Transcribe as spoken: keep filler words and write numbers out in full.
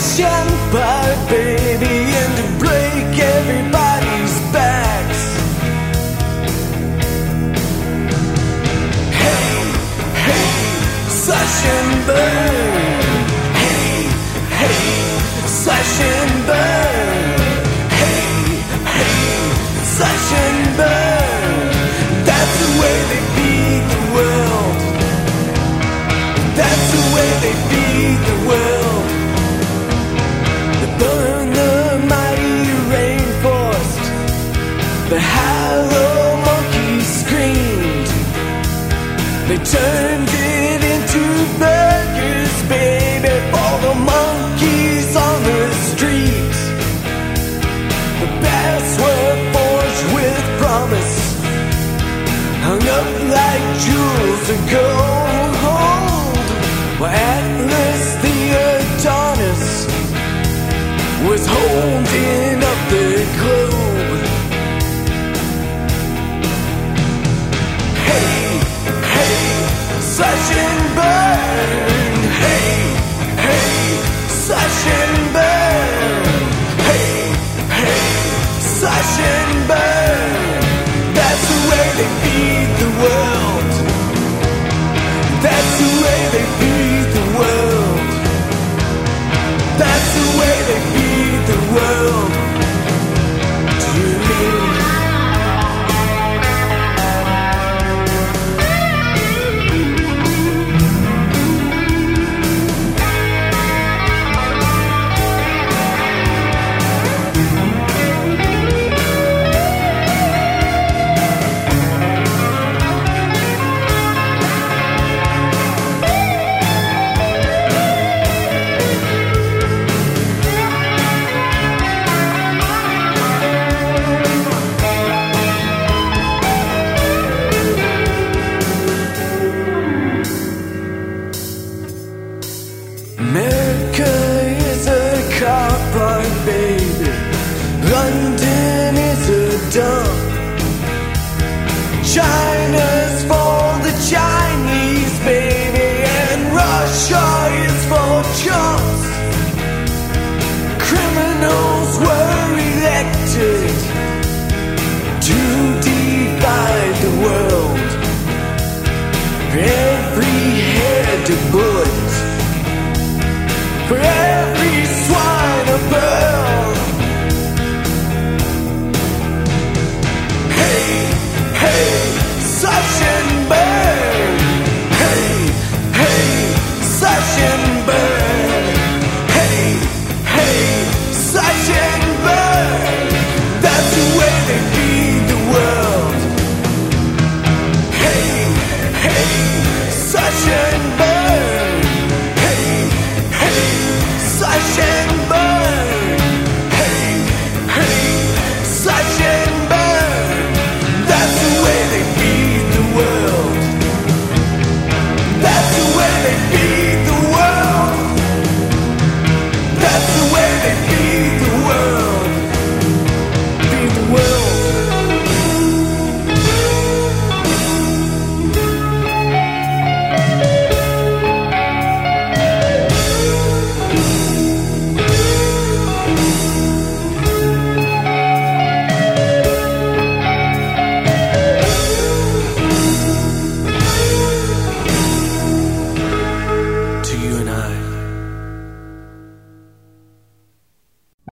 and fight, baby, and to break everybody's backs. Hey, hey, slash and burn. Hey, hey, slash and burn. Hey, hey, slash and burn. That's the way they feed the world. That's the way they feed the world. They burn the mighty rainforest. The hollow monkey screamed. They turned it into burgers, baby, for the monkeys on the street. The bats were forged with promise, hung up like jewels of gold. Well, Atlas the Adonis was holding up the globe. Hey, hey, slash and burn. Hey, hey, slash and burn. Hey, hey, slash and burn. That's the way they feed the world. That's the way they feed the world. That's the way they feed the world to me. America is a car park, baby. London is a dump. China's for the Chinese, baby, and Russia is for chumps. Criminals were elected to divide the world. Every head a bullet, for every swine a pearl. Hey, hey, slash and burn. Hey, hey, slash and burn. Hey, hey, slash and burn. That's the way they feed the world. Hey, hey, slash and burn. Hey, hey, slash and